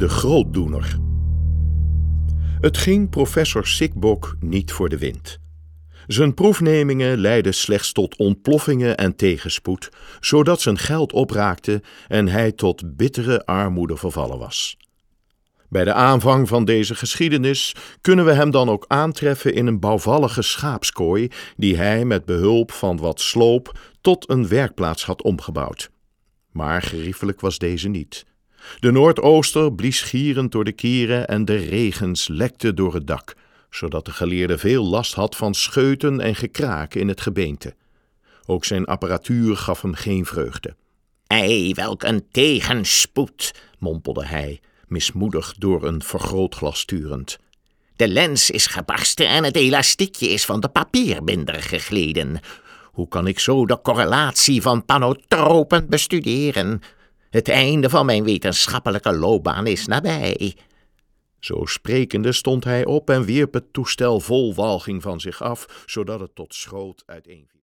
De grootdoener. Het ging professor Sikbok niet voor de wind. Zijn proefnemingen leidden slechts tot ontploffingen en tegenspoed, zodat zijn geld opraakte en hij tot bittere armoede vervallen was. Bij de aanvang van deze geschiedenis kunnen we hem dan ook aantreffen in een bouwvallige schaapskooi die hij met behulp van wat sloop tot een werkplaats had omgebouwd. Maar geriefelijk was deze niet. De noordooster blies gierend door de kieren en de regens lekten door het dak, zodat de geleerde veel last had van scheuten en gekraak in het gebeente. Ook zijn apparatuur gaf hem geen vreugde. Ei, welk een tegenspoed, mompelde hij, mismoedig door een vergrootglas sturend. De lens is gebarsten en het elastiekje is van de papierbinder gegleden. Hoe kan ik zo de correlatie van panotropen bestuderen? Het einde van mijn wetenschappelijke loopbaan is nabij. Zo sprekende stond hij op en wierp het toestel vol walging van zich af, zodat het tot schroot uiteenviel.